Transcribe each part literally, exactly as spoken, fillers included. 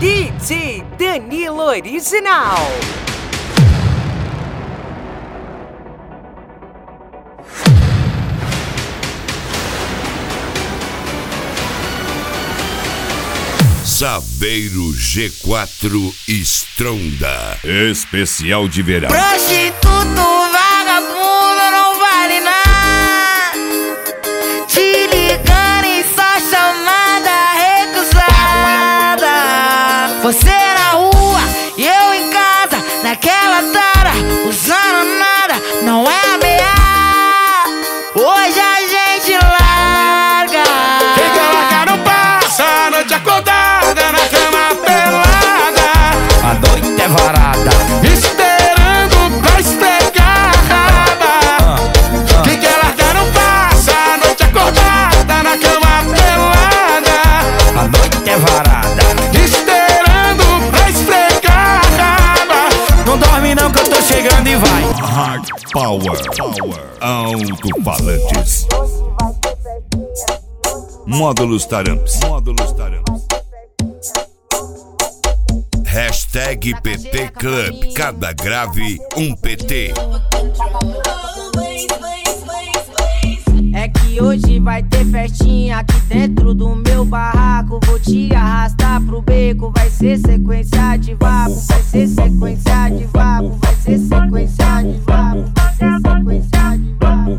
D J Danilo Original. Saveiro G quatro Stronda. Especial de verão. Prostituto, vagabundo, não vale nada. Te ligando em só chamada recusada. Você na rua e eu em casa, naquela tara, usando nada, não é ameaça. Hoje a gente larga. Quem quer largar não passa a noite acordada na cama pelada. A noite é varada, esperando pra esfregar a raba. Quem quer largar não passa a noite acordada na cama pelada. a noite é varada, Esperando pra esfregar a raba. não dorme não que eu tô chegando e vai. Hard Power. Power. Alto-falantes. Módulos Taramps. Módulos Taramps. Hashtag P T Club. Cada grave, um P T. É que hoje vai ter festinha aqui dentro do meu barraco. Vou te arrastar pro beco, vai ser sequência de vapo. Vai ser sequência de vapo, vai ser sequência de vapo. Vai ser sequência de vapo.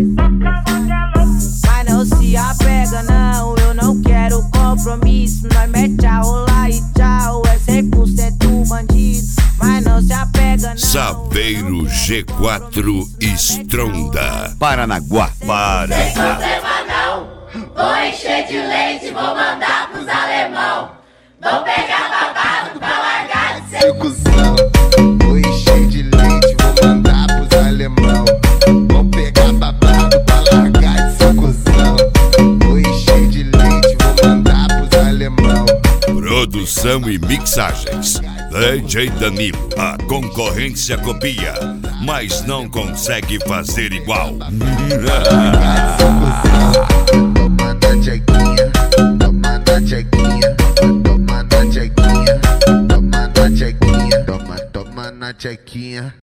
Mas não se apega não, eu não quero compromisso. Nós mete a rolar e tchau, é cem por cento bandido. Mas não se apega não. Saveiro G quatro Stronda. Paranaguá. Para. Sem problema não, vou encher de leite, vou mandar pros alemão. Vou pegar babado pra largar de ser cuzão. Vou encher de leite, vou mandar pros alemão. Vou pegar babado pra largar de ser cuzão. Vou encher de leite, vou mandar pros alemão. Produção e mixagens. D J Danilo. A concorrência copia, mas não consegue fazer igual. Toma na chequinha, toma na chequinha, toma na chequinha, toma na chequinha, toma, toma na chequinha.